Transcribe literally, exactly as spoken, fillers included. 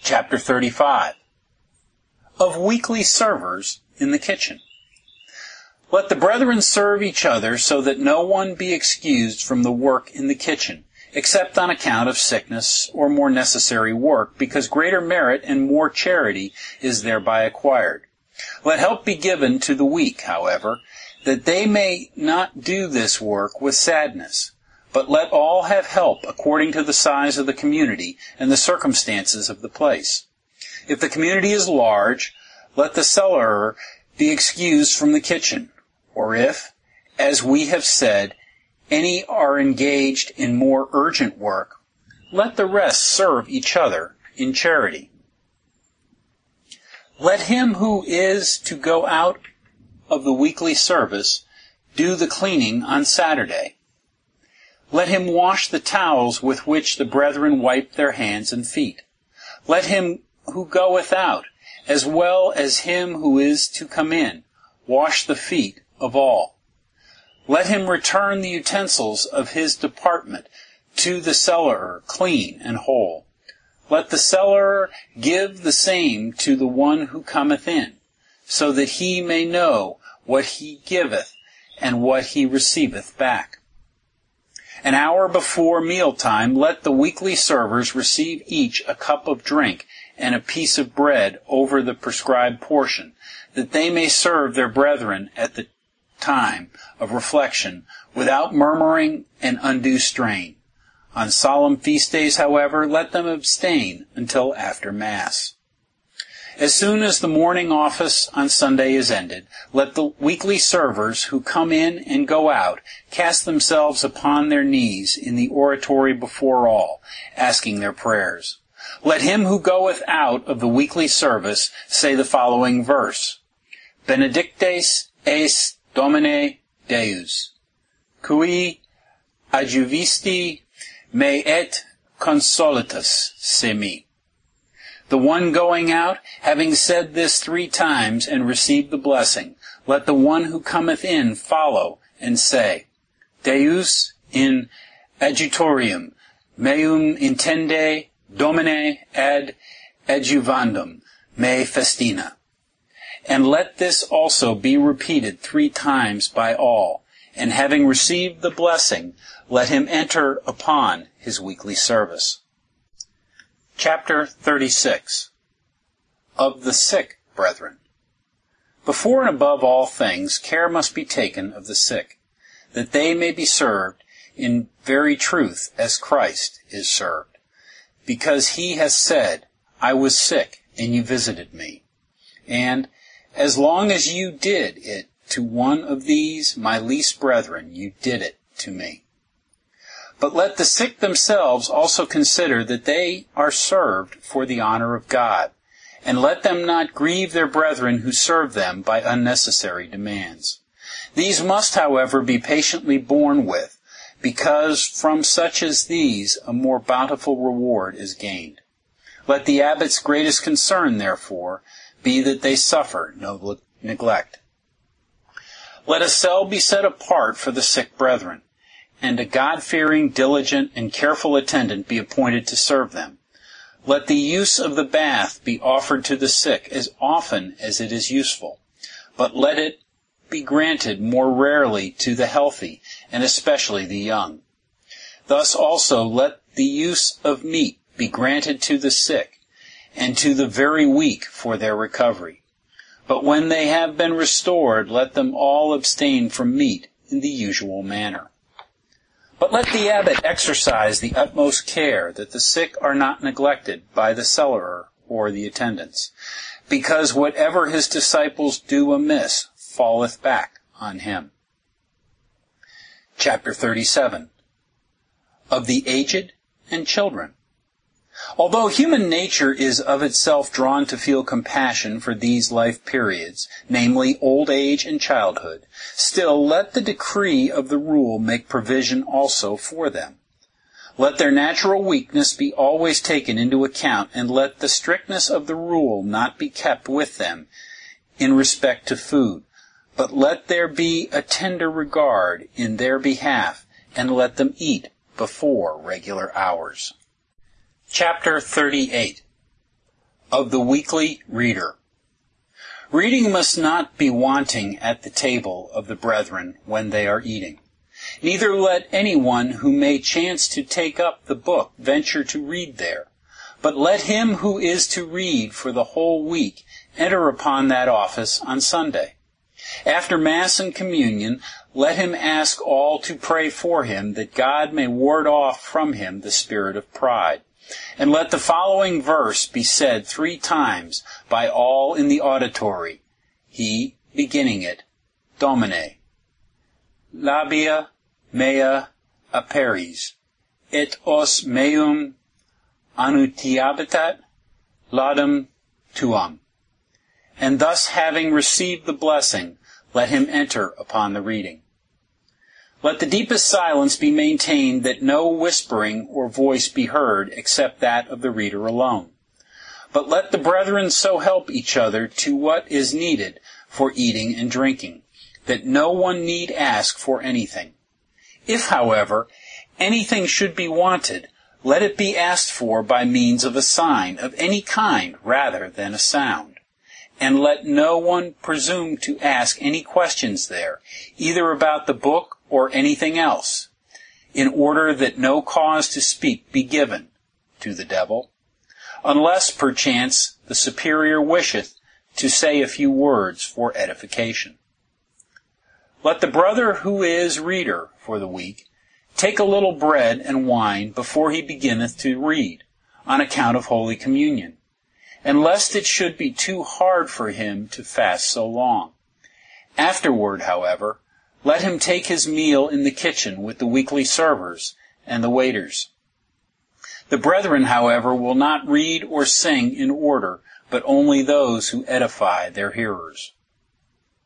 Chapter thirty-five. Of weekly servers in the kitchen. Let the brethren serve each other so that no one be excused from the work in the kitchen, except on account of sickness or more necessary work, because greater merit and more charity is thereby acquired. Let help be given to the weak, however, that they may not do this work with sadness. But let all have help according to the size of the community and the circumstances of the place. If the community is large, let the cellarer be excused from the kitchen. Or if, as we have said, any are engaged in more urgent work, let the rest serve each other in charity. Let him who is to go out of the weekly service do the cleaning on Saturday. Let him wash the towels with which the brethren wipe their hands and feet. Let him who goeth out, as well as him who is to come in, wash the feet of all. Let him return the utensils of his department to the cellarer clean and whole. Let the cellarer give the same to the one who cometh in, so that he may know what he giveth and what he receiveth back. An hour before mealtime, let the weekly servers receive each a cup of drink and a piece of bread over the prescribed portion, that they may serve their brethren at the time of reflection without murmuring and undue strain. On solemn feast days, however, let them abstain until after Mass. As soon as the morning office on Sunday is ended, let the weekly servers who come in and go out cast themselves upon their knees in the oratory before all, asking their prayers. Let him who goeth out of the weekly service say the following verse: Benedictes es Domine Deus, qui adjuvisti me et consolatus se me. The one going out, having said this three times and received the blessing, let the one who cometh in follow and say, Deus in adjutorium meum intende Domine ad adjuvandum me festina. And let this also be repeated three times by all, and having received the blessing, let him enter upon his weekly service. Chapter thirty-six. Of the sick brethren. Before and above all things, care must be taken of the sick, that they may be served in very truth as Christ is served. Because he has said, I was sick, and you visited me. And, as long as you did it to one of these, my least brethren, you did it to me. But let the sick themselves also consider that they are served for the honor of God, and let them not grieve their brethren who serve them by unnecessary demands. These must, however, be patiently borne with, because from such as these a more bountiful reward is gained. Let the abbot's greatest concern, therefore, be that they suffer no neglect. Let a cell be set apart for the sick brethren, and a God-fearing, diligent, and careful attendant be appointed to serve them. Let the use of the bath be offered to the sick as often as it is useful, but let it be granted more rarely to the healthy, and especially the young. Thus also let the use of meat be granted to the sick, and to the very weak for their recovery. But when they have been restored, let them all abstain from meat in the usual manner. But let the abbot exercise the utmost care that the sick are not neglected by the cellarer or the attendants, because whatever his disciples do amiss falleth back on him. Chapter thirty-seven. Of the aged and children. Although human nature is of itself drawn to feel compassion for these life periods, namely old age and childhood, still let the decree of the rule make provision also for them. Let their natural weakness be always taken into account, and let the strictness of the rule not be kept with them in respect to food, but let there be a tender regard in their behalf, and let them eat before regular hours. Chapter thirty-eight. of the weekly reader. Reading must not be wanting at the table of the brethren when they are eating. Neither let anyone who may chance to take up the book venture to read there, but let him who is to read for the whole week enter upon that office on Sunday. After Mass and Communion, let him ask all to pray for him, that God may ward off from him the spirit of pride. And let the following verse be said three times by all in the auditory, he beginning it, Domine, labia mea aperis, et os meum annutiabitat laudem tuam. And thus, having received the blessing, let him enter upon the reading. Let the deepest silence be maintained, that no whispering or voice be heard except that of the reader alone. But let the brethren so help each other to what is needed for eating and drinking, that no one need ask for anything. If, however, anything should be wanted, let it be asked for by means of a sign of any kind rather than a sound. And let no one presume to ask any questions there, either about the book or anything else, in order that no cause to speak be given to the devil, unless perchance the superior wisheth to say a few words for edification. Let the brother who is reader for the week take a little bread and wine before he beginneth to read, on account of Holy Communion, and lest it should be too hard for him to fast so long. Afterward, however, let him take his meal in the kitchen with the weekly servers and the waiters. The brethren, however, will not read or sing in order, but only those who edify their hearers.